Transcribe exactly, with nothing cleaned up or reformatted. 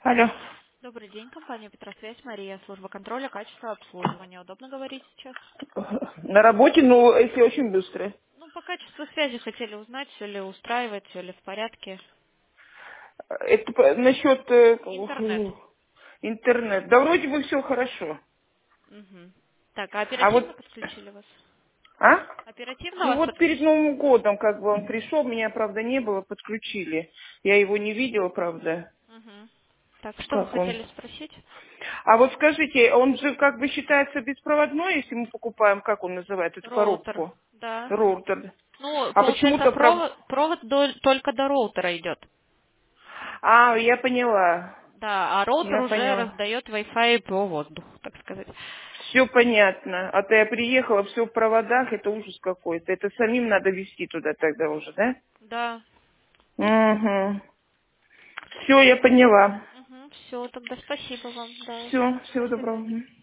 Алло. Добрый день, компания Петросвязь, Мария, служба контроля, качества обслуживания. Удобно говорить сейчас? На работе, ну, если очень быстро. Ну, по качеству связи хотели узнать, все ли устраивает, все ли в порядке. Это по- насчет э, Интернет. интернет. Да вроде бы все хорошо. Мгм. Так, а А оперативно вот, подключили вас? а? Оперативно Ну вас вот перед подключили? Новым годом, как бы он пришел, меня, правда, не было, подключили. Я его не видела, правда, Мгм. Так, что вы как он. хотели спросить? А вот скажите, он же как бы считается беспроводной, если мы покупаем, как он называет, эту Роутер, коробку? да. Роутер. Ну, А получается, почему-то прав... провод, провод до- только до роутера идет. А, я поняла. Да, а роутер Я уже поняла. раздает Wi-Fi по воздуху, так сказать. Все понятно. А то я приехала, все в проводах, это ужас какой-то. Это самим надо везти туда тогда уже, да? Да. Угу. Все, я поняла. Угу. Все, тогда спасибо вам, да. Все, До всего доброго. свидания. Мгм.